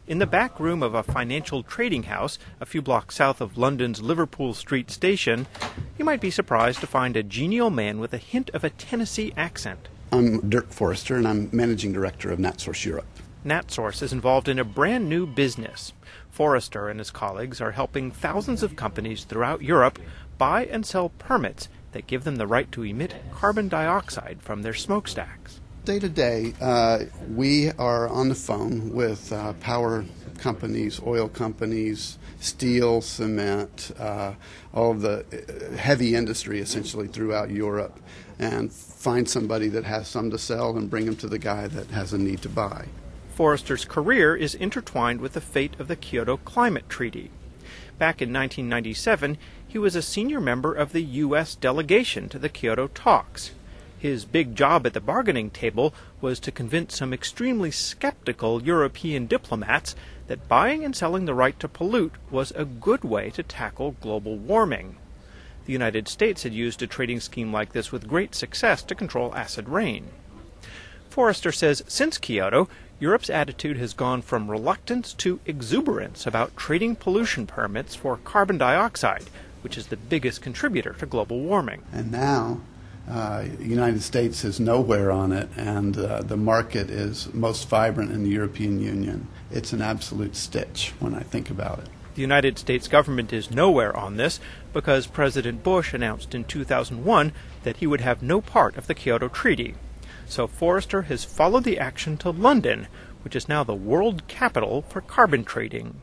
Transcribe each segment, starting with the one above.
In the back room of a financial trading house a few blocks south of London's Liverpool Street station, you might be surprised to find a genial man with a hint of a Tennessee accent. I'm Dirk Forrester, and I'm Managing Director of NatSource Europe. NatSource is involved in a brand new business. Forrester and his colleagues are helping thousands of companies throughout Europe buy and sell permits that give them the right to emit carbon dioxide from their smokestacks. Day to day, we are on the phone with power companies, oil companies, steel, cement, all of the heavy industry essentially throughout Europe, and find somebody that has some to sell and bring them to the guy that has a need to buy. Forrester's career is intertwined with the fate of the Kyoto Climate Treaty. Back in 1997, he was a senior member of the U.S. delegation to the Kyoto talks. His big job at the bargaining table was to convince some extremely skeptical European diplomats that buying and selling the right to pollute was a good way to tackle global warming. The United States had used a trading scheme like this with great success to control acid rain. Forrester says since Kyoto, Europe's attitude has gone from reluctance to exuberance about trading pollution permits for carbon dioxide, which is the biggest contributor to global warming. And now, the United States is nowhere on it, and the market is most vibrant in the European Union. It's an absolute stitch when I think about it. The United States government is nowhere on this because President Bush announced in 2001 that he would have no part of the Kyoto Treaty. So Forrester has followed the action to London, which is now the world capital for carbon trading.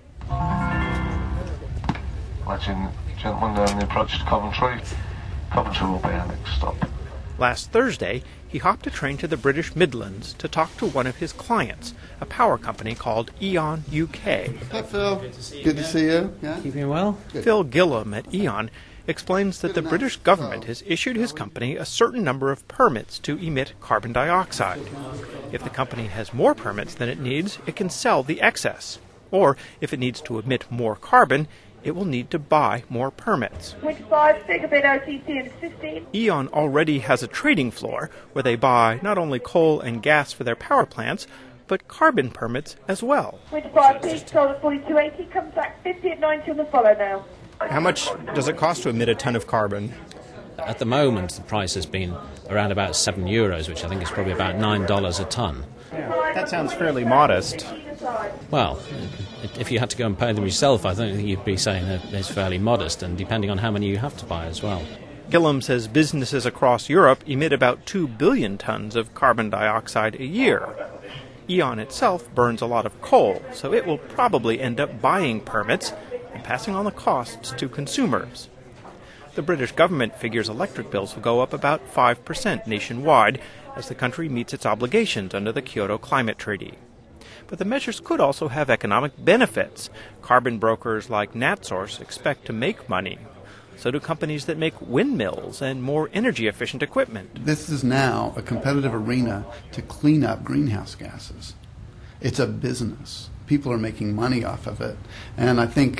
Imagine, gentlemen, the approach to Coventry. Coventry will be our next stop. Last Thursday, he hopped a train to the British Midlands to talk to one of his clients, a power company called E.ON UK. Hi, Phil. Good to see you. Yeah? Keeping well? Good. Phil Gillam at E.ON explains that the British government has issued his company a certain number of permits to emit carbon dioxide. If the company has more permits than it needs, it can sell the excess. Or, if it needs to emit more carbon, it will need to buy more permits. 25 gigabit OTC and 15. E.ON already has a trading floor where they buy not only coal and gas for their power plants, but carbon permits as well. 25 peak, sold at 42.80, comes back 50 at 90 on the follow now. How much does it cost to emit a ton of carbon? At the moment, the price has been around about €7, which I think is probably about $9 a tonne. That sounds fairly modest. Well, if you had to go and pay them yourself, I think you'd be saying that it's fairly modest, and depending on how many you have to buy as well. Gillam says businesses across Europe emit about 2 billion tons of carbon dioxide a year. E.ON itself burns a lot of coal, so it will probably end up buying permits and passing on the costs to consumers. The British government figures electric bills will go up about 5% nationwide as the country meets its obligations under the Kyoto Climate Treaty. But the measures could also have economic benefits. Carbon brokers like NatSource expect to make money. So do companies that make windmills and more energy-efficient equipment. This is now a competitive arena to clean up greenhouse gases. It's a business. People are making money off of it, and I think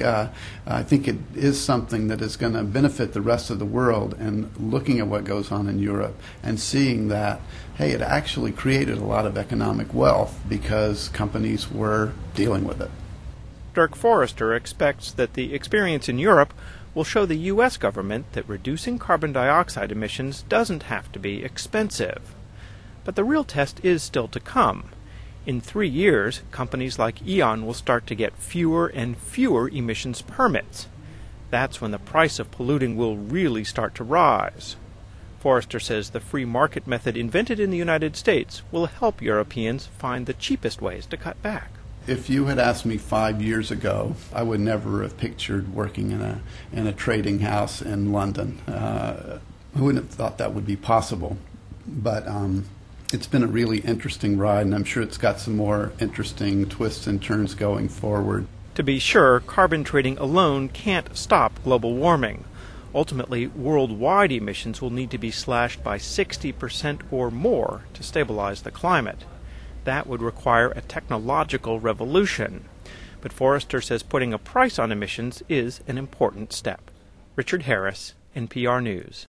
it is something that is going to benefit the rest of the world. And looking at what goes on in Europe and seeing that, hey, it actually created a lot of economic wealth because companies were dealing with it. Dirk Forrester expects that the experience in Europe will show the U.S. government that reducing carbon dioxide emissions doesn't have to be expensive. But the real test is still to come. In 3 years, companies like E.ON will start to get fewer and fewer emissions permits. That's when the price of polluting will really start to rise. Forrester says the free market method invented in the United States will help Europeans find the cheapest ways to cut back. If you had asked me 5 years ago, I would never have pictured working in a trading house in London. Who wouldn't have thought that would be possible? But it's been a really interesting ride, and I'm sure it's got some more interesting twists and turns going forward. To be sure, carbon trading alone can't stop global warming. Ultimately, worldwide emissions will need to be slashed by 60% or more to stabilize the climate. That would require a technological revolution. But Forrester says putting a price on emissions is an important step. Richard Harris, NPR News.